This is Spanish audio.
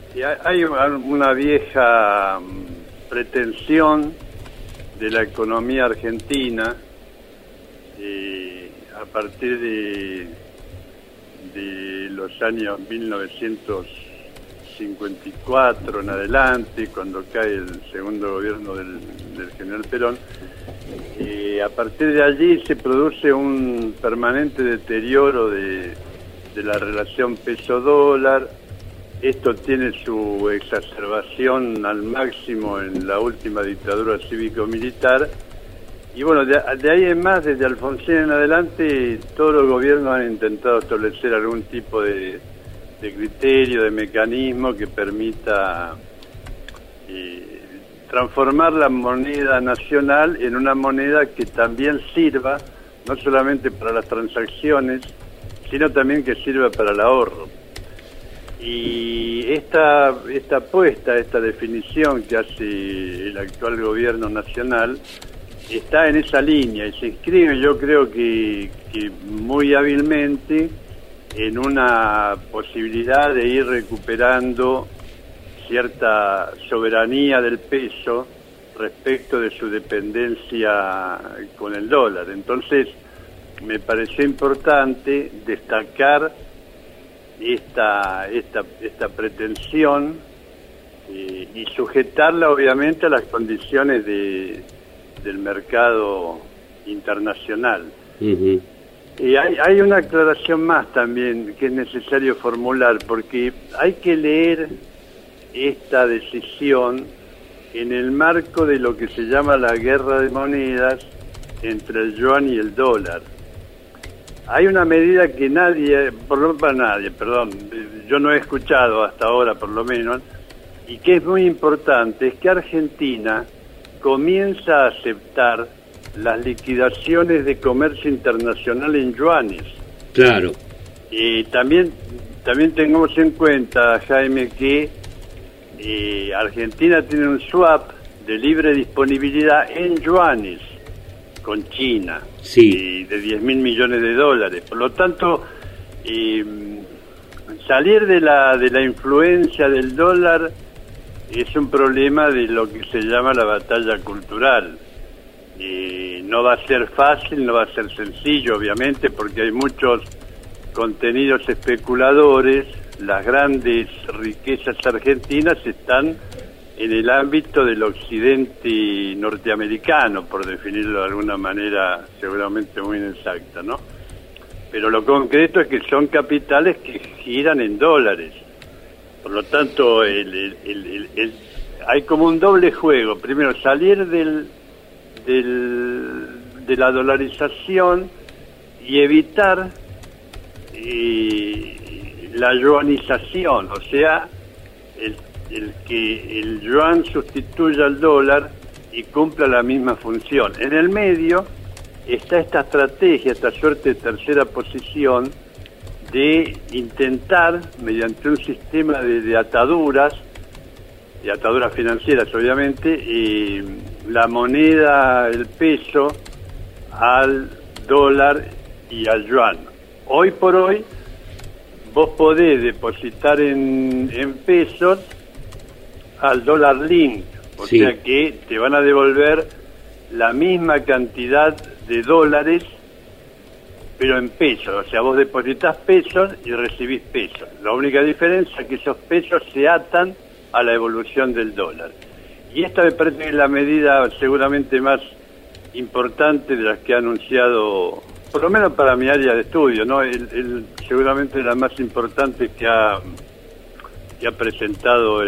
Y hay una vieja pretensión de la economía argentina a partir de los años 1954 en adelante, cuando cae el segundo gobierno del general Perón. A partir de allí se produce un permanente deterioro de la relación peso-dólar. Esto tiene su exacerbación al máximo en la última dictadura cívico-militar. Y bueno, de ahí en más, desde Alfonsín en adelante, todos los gobiernos han intentado establecer algún tipo de criterio, de mecanismo que permita transformar la moneda nacional en una moneda que también sirva, no solamente para las transacciones, sino también que sirva para el ahorro. Y esta apuesta, esta definición que hace el actual gobierno nacional, está en esa línea y se inscribe, yo creo que muy hábilmente, en una posibilidad de ir recuperando cierta soberanía del peso respecto de su dependencia con el dólar. Entonces, me pareció importante destacar esta pretensión y sujetarla obviamente a las condiciones del mercado internacional. Uh-huh. Y hay una aclaración más también que es necesario formular, porque hay que leer esta decisión en el marco de lo que se llama la guerra de monedas entre el yuan y el dólar. Hay una medida que yo no he escuchado hasta ahora por lo menos, y que es muy importante, es que Argentina comienza a aceptar las liquidaciones de comercio internacional en yuanes. Claro. Y también tengamos en cuenta, Jaime, que Argentina tiene un swap de libre disponibilidad en yuanes con China, sí, de 10.000 millones de dólares. Por lo tanto, salir de la influencia del dólar es un problema de lo que se llama la batalla cultural. No va a ser fácil, no va a ser sencillo, obviamente, porque hay muchos contenidos especuladores. Las grandes riquezas argentinas están en el ámbito del occidente norteamericano, por definirlo de alguna manera seguramente muy inexacta, ¿no? Pero lo concreto es que son capitales que giran en dólares. Por lo tanto, hay como un doble juego. Primero, salir de la dolarización y evitar la yuanización, o sea, el que el yuan sustituya al dólar y cumpla la misma función. En el medio está esta estrategia, esta suerte de tercera posición, de intentar, mediante un sistema de ataduras financieras obviamente, la moneda, el peso, al dólar y al yuan. Hoy por hoy, vos podés depositar en pesos al dólar link, o sí, sea que te van a devolver la misma cantidad de dólares, pero en pesos. O sea, vos depositas pesos y recibís pesos. La única diferencia es que esos pesos se atan a la evolución del dólar. Y esta me parece que es la medida seguramente más importante de las que ha anunciado, por lo menos para mi área de estudio, ¿no? Seguramente la más importante que ha presentado